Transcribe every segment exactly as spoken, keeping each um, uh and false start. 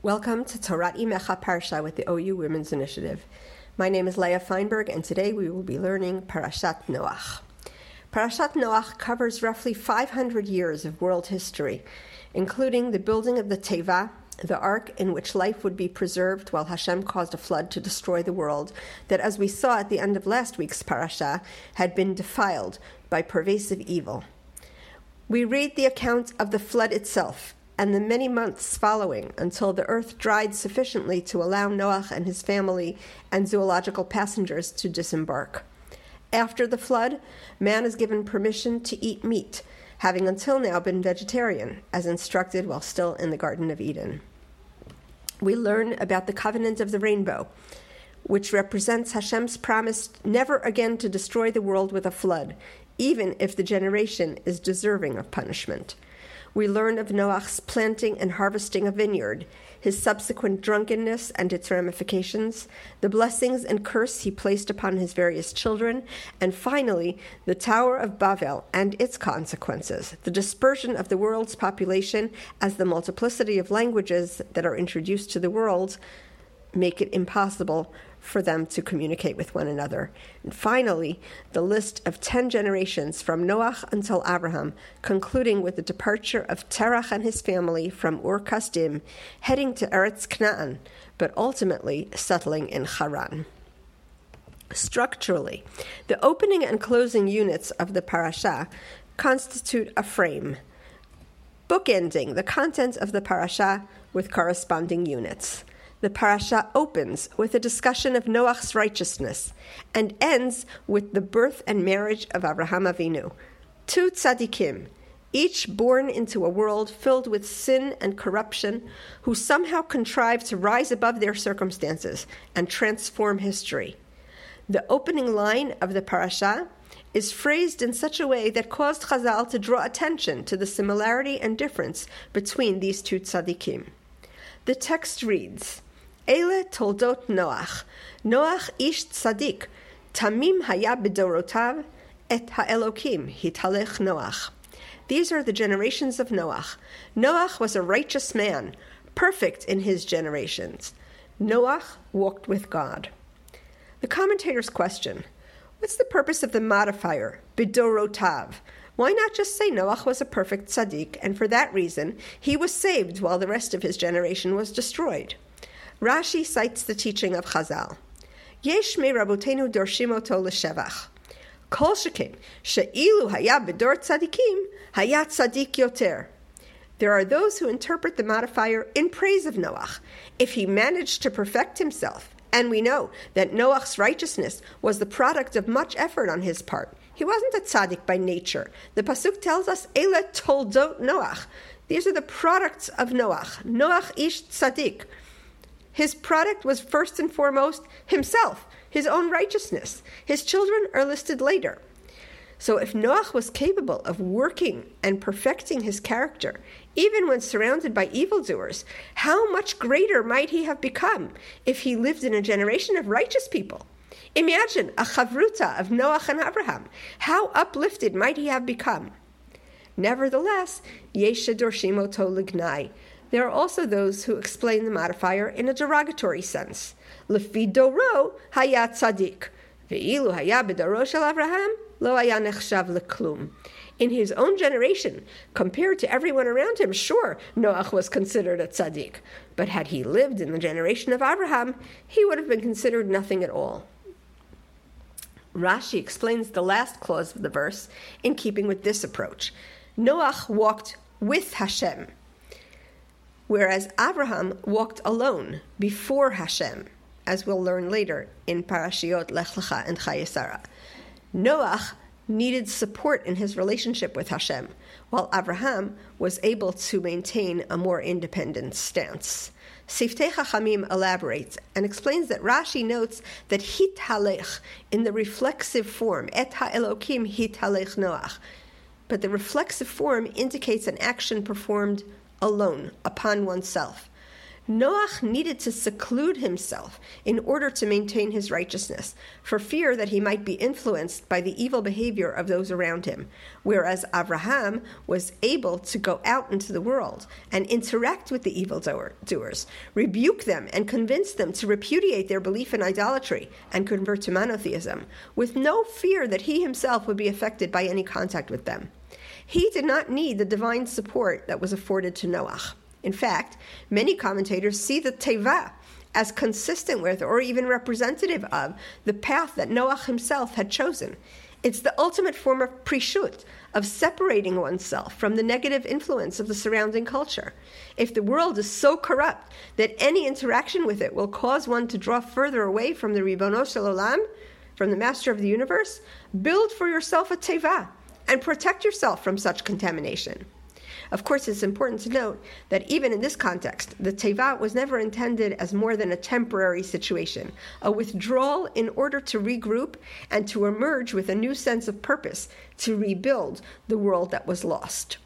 Welcome to Torat Imecha Parsha with the O U Women's Initiative. My name is Leah Feinberg, and today we will be learning Parashat Noach. Parashat Noach covers roughly five hundred years of world history, including the building of the Teva, the ark in which life would be preserved while Hashem caused a flood to destroy the world that, as we saw at the end of last week's parasha, had been defiled by pervasive evil. We read the account of the flood itself and the many months following until the earth dried sufficiently to allow Noach and his family and zoological passengers to disembark. After the flood, man is given permission to eat meat, having until now been vegetarian, as instructed while still in the Garden of Eden. We learn about the covenant of the rainbow, which represents Hashem's promise never again to destroy the world with a flood, even if the generation is deserving of punishment. We learn of Noach's planting and harvesting a vineyard, his subsequent drunkenness and its ramifications, the blessings and curse he placed upon his various children, and finally, the Tower of Babel and its consequences, the dispersion of the world's population as the multiplicity of languages that are introduced to the world make it impossible for them to communicate with one another. And finally, the list of ten generations from Noach until Abraham, concluding with the departure of Terach and his family from Ur Kasdim, heading to Eretz Canaan, but ultimately settling in Haran. Structurally, the opening and closing units of the parasha constitute a frame, bookending the content of the parasha with corresponding units. The parasha opens with a discussion of Noach's righteousness and ends with the birth and marriage of Avraham Avinu, two tzaddikim, each born into a world filled with sin and corruption, who somehow contrive to rise above their circumstances and transform history. The opening line of the parasha is phrased in such a way that caused Chazal to draw attention to the similarity and difference between these two tzaddikim. The text reads, Ele toldot Noach, Noach ish tzadik, tamim haya b'dorotav, et ha'elokim hitalech Noach. These are the generations of Noach. Noach was a righteous man, perfect in his generations. Noach walked with God. The commentators question, what's the purpose of the modifier, b'dorotav? Why not just say Noach was a perfect tzaddik, and for that reason, he was saved while the rest of his generation was destroyed? Rashi cites the teaching of Chazal. Yesh me rabotenu dorshim oto l'shevach. Kol sheken, she'ilu haya b'dor tzaddikim, haya tzaddik yoter. There are those who interpret the modifier in praise of Noach. If he managed to perfect himself, and we know that Noach's righteousness was the product of much effort on his part, he wasn't a tzaddik by nature. The pasuk tells us, Ele toldot Noach. These are the products of Noach. Noach ish tzaddik. His product was first and foremost himself, his own righteousness. His children are listed later. So if Noach was capable of working and perfecting his character, even when surrounded by evildoers, how much greater might he have become if he lived in a generation of righteous people? Imagine a chavruta of Noach and Abraham. How uplifted might he have become? Nevertheless, yesh dorshim oto lignai. There are also those who explain the modifier in a derogatory sense. Lefi doro haya tzaddik, ve'ilu haya b'doro shel Avraham lo haya nechshav leklum. In his own generation, compared to everyone around him, sure, Noach was considered a tzaddik. But had he lived in the generation of Abraham, he would have been considered nothing at all. Rashi explains the last clause of the verse in keeping with this approach. Noach walked with Hashem, whereas Abraham walked alone before Hashem, as we'll learn later in Parashiot Lech Lecha and Chayei Sarah. Noach needed support in his relationship with Hashem, while Abraham was able to maintain a more independent stance. Siftei Chachamim elaborates and explains that Rashi notes that hitalech in the reflexive form, et ha'elokim hitalech Noach, but the reflexive form indicates an action performed alone, upon oneself. Noach needed to seclude himself in order to maintain his righteousness, for fear that he might be influenced by the evil behavior of those around him, whereas Abraham was able to go out into the world and interact with the evildoers, rebuke them, and convince them to repudiate their belief in idolatry and convert to monotheism, with no fear that he himself would be affected by any contact with them. He did not need the divine support that was afforded to Noach. In fact, many commentators see the teva as consistent with or even representative of the path that Noach himself had chosen. It's the ultimate form of prishut, of separating oneself from the negative influence of the surrounding culture. If the world is so corrupt that any interaction with it will cause one to draw further away from the Ribono Shel Olam, from the Master of the Universe, build for yourself a teva and protect yourself from such contamination. Of course, it's important to note that even in this context, the teva was never intended as more than a temporary situation, a withdrawal in order to regroup and to emerge with a new sense of purpose to rebuild the world that was lost.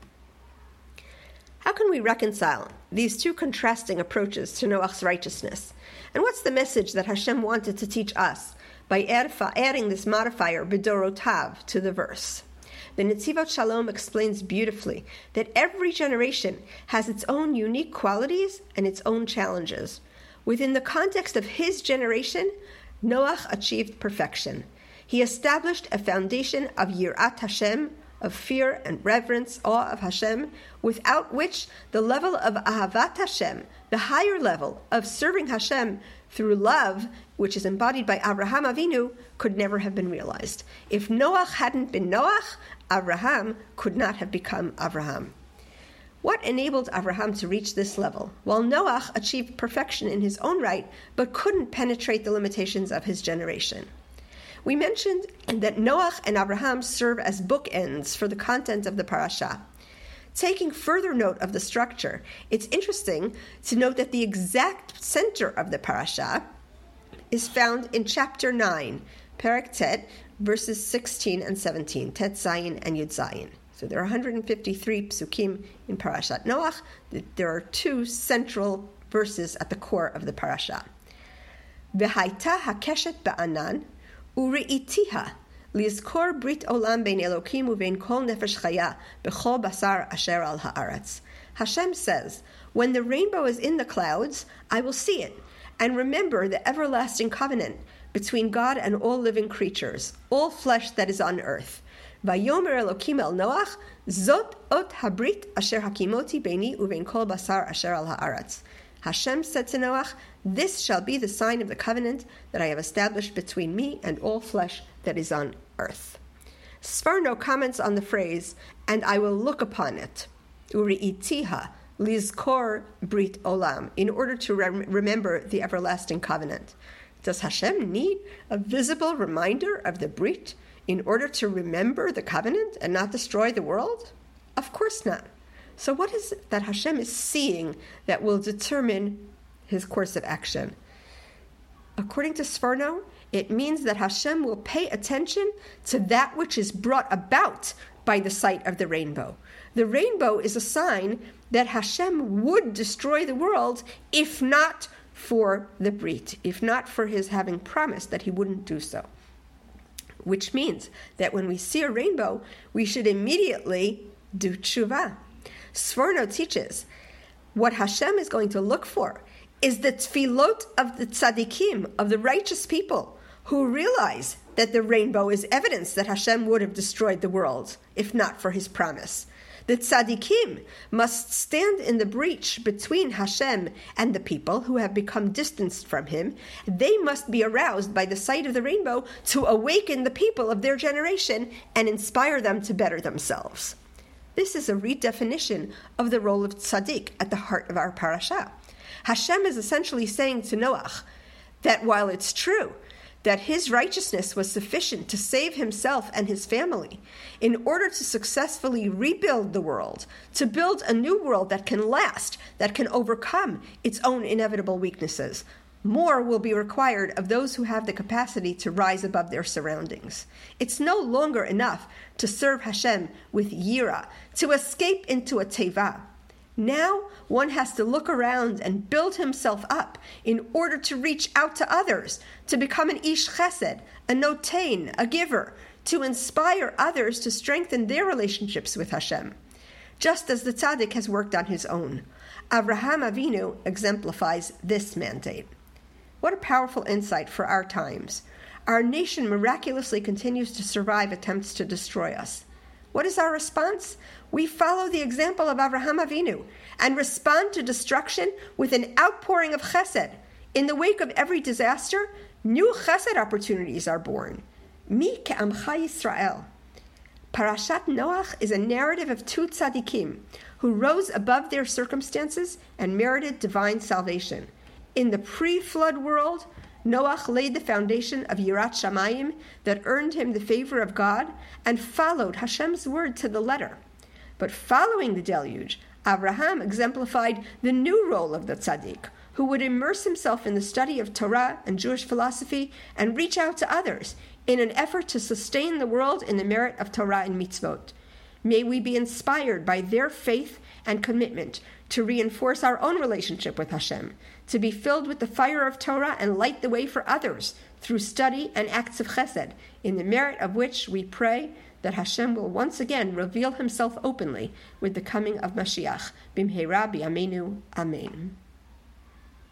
How can we reconcile these two contrasting approaches to Noach's righteousness? And what's the message that Hashem wanted to teach us by add, adding this modifier, bidorotav, to the verse? The Netzivot Shalom explains beautifully that every generation has its own unique qualities and its own challenges. Within the context of his generation, Noach achieved perfection. He established a foundation of Yirat Hashem, of fear and reverence, awe of Hashem, without which the level of Ahavat Hashem, the higher level of serving Hashem through love, which is embodied by Abraham Avinu, could never have been realized. If Noach hadn't been Noach, Abraham could not have become Abraham. What enabled Abraham to reach this level? While Noach achieved perfection in his own right, but couldn't penetrate the limitations of his generation. We mentioned that Noach and Abraham serve as bookends for the content of the parasha. Taking further note of the structure, it's interesting to note that the exact center of the parasha is found in chapter nine, Perek Tet, verses sixteen and seventeen, Tet Zayin and Yud Zayin. So there are one hundred fifty-three psukim in Parashat Noach. There are two central verses at the core of the parasha. V'haita hakeshet ba'anan ure'itiha lizkor brit olam bein Elokim uvein kol nefesh chaya b'chol basar asher al haaretz. Hashem says, when the rainbow is in the clouds, I will see it, and remember the everlasting covenant between God and all living creatures, all flesh that is on earth. Vayomer Elokim el Noach, zot ot habrit asher hakimoti beini uvein kol basar asher al haaretz. Hashem said to Noach, this shall be the sign of the covenant that I have established between me and all flesh that is on earth. Sforno comments on the phrase, and I will look upon it, uri'itiha, lizkor brit olam, in order to rem- remember the everlasting covenant. Does Hashem need a visible reminder of the brit in order to remember the covenant and not destroy the world? Of course not. So what is it that Hashem is seeing that will determine his course of action? According to Sforno, it means that Hashem will pay attention to that which is brought about by the sight of the rainbow. The rainbow is a sign that Hashem would destroy the world if not for the Brit, if not for his having promised that he wouldn't do so. Which means that when we see a rainbow, we should immediately do tshuva. Sforno teaches what Hashem is going to look for is the tefillot of the tzaddikim, of the righteous people, who realize that the rainbow is evidence that Hashem would have destroyed the world, if not for his promise. The tzaddikim must stand in the breach between Hashem and the people who have become distanced from him. They must be aroused by the sight of the rainbow to awaken the people of their generation and inspire them to better themselves. This is a redefinition of the role of tzaddik at the heart of our parasha. Hashem is essentially saying to Noach that while it's true that his righteousness was sufficient to save himself and his family, in order to successfully rebuild the world, to build a new world that can last, that can overcome its own inevitable weaknesses, more will be required of those who have the capacity to rise above their surroundings. It's no longer enough to serve Hashem with yira, to escape into a teva. Now one has to look around and build himself up in order to reach out to others, to become an ish chesed, a notain, a giver, to inspire others to strengthen their relationships with Hashem, just as the tzaddik has worked on his own. Avraham Avinu exemplifies this mandate. What a powerful insight for our times. Our nation miraculously continues to survive attempts to destroy us. What is our response? We follow the example of Avraham Avinu and respond to destruction with an outpouring of chesed. In the wake of every disaster, new chesed opportunities are born. Mi ke'amcha Yisrael. Parashat Noach is a narrative of two tzaddikim who rose above their circumstances and merited divine salvation. In the pre-flood world, Noach laid the foundation of Yirat Shamayim that earned him the favor of God and followed Hashem's word to the letter. But following the deluge, Avraham exemplified the new role of the tzaddik, who would immerse himself in the study of Torah and Jewish philosophy and reach out to others in an effort to sustain the world in the merit of Torah and mitzvot. May we be inspired by their faith and commitment to reinforce our own relationship with Hashem, to be filled with the fire of Torah and light the way for others through study and acts of chesed, in the merit of which we pray that Hashem will once again reveal himself openly with the coming of Mashiach. Bimheira b'yameinu. Amen.